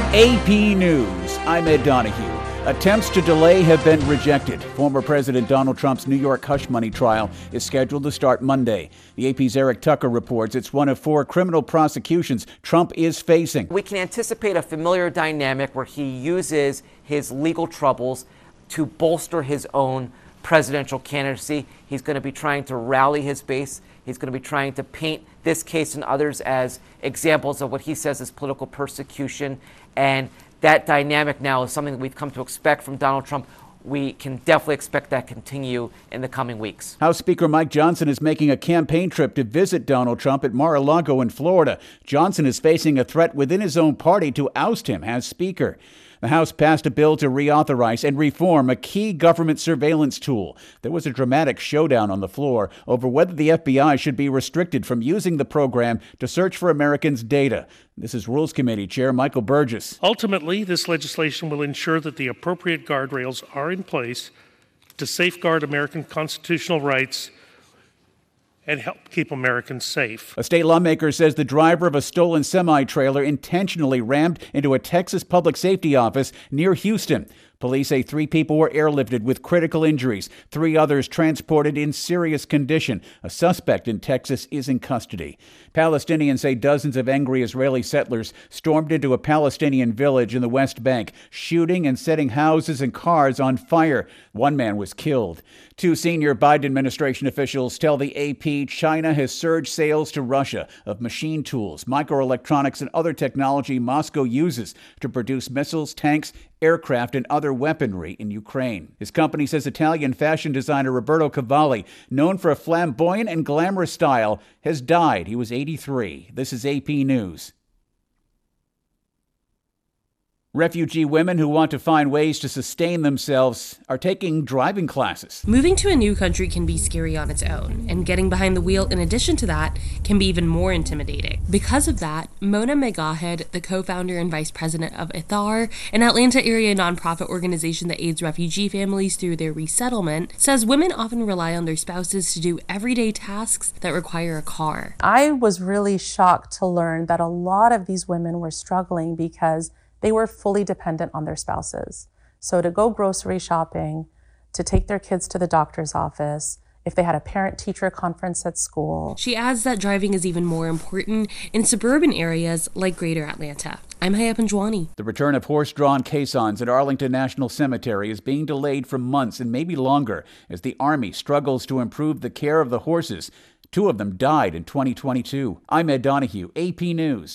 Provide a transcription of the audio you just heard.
AP News, I'm Ed Donahue. Attempts to delay have been rejected. Former President Donald Trump's New York hush money trial is scheduled to start Monday. The AP's Eric Tucker reports it's one of 4 criminal prosecutions Trump is facing. We can anticipate a familiar dynamic where he uses his legal troubles to bolster his own presidential candidacy. He's going to be trying to rally his base. He's going to be trying to paint this case and others as examples of what he says is political persecution. And that dynamic now is something that we've come to expect from Donald Trump. We can definitely expect that to continue in the coming weeks. House Speaker Mike Johnson is making a campaign trip to visit Donald Trump at Mar-a-Lago in Florida. Johnson is facing a threat within his own party to oust him as Speaker. The House passed a bill to reauthorize and reform a key government surveillance tool. There was a dramatic showdown on the floor over whether the FBI should be restricted from using the program to search for Americans' data. This is Rules Committee Chair Michael Burgess. Ultimately, this legislation will ensure that the appropriate guardrails are in place to safeguard American constitutional rights and help keep Americans safe. A state lawmaker says the driver of a stolen semi-trailer intentionally rammed into a Texas public safety office near Houston. Police say 3 people were airlifted with critical injuries, 3 others transported in serious condition. A suspect in Texas is in custody. Palestinians say dozens of angry Israeli settlers stormed into a Palestinian village in the West Bank, shooting and setting houses and cars on fire. 1 man was killed. 2 senior Biden administration officials tell the AP China has surged sales to Russia of machine tools, microelectronics, and other technology Moscow uses to produce missiles, tanks, aircraft, and other weaponry in Ukraine. His company says Italian fashion designer Roberto Cavalli, known for a flamboyant and glamorous style, has died. He was 83. This is AP News. Refugee women who want to find ways to sustain themselves are taking driving classes. Moving to a new country can be scary on its own, and getting behind the wheel in addition to that can be even more intimidating. Because of that, Mona Megahed, the co-founder and vice president of Ithar, an Atlanta area nonprofit organization that aids refugee families through their resettlement, says women often rely on their spouses to do everyday tasks that require a car. I was really shocked to learn that a lot of these women were struggling because they were fully dependent on their spouses. So to go grocery shopping, to take their kids to the doctor's office, if they had a parent-teacher conference at school. She adds that driving is even more important in suburban areas like Greater Atlanta. I'm Haya Panjwani. The return of horse-drawn caissons at Arlington National Cemetery is being delayed for months and maybe longer as the Army struggles to improve the care of the horses. 2 of them died in 2022. I'm Ed Donahue, AP News.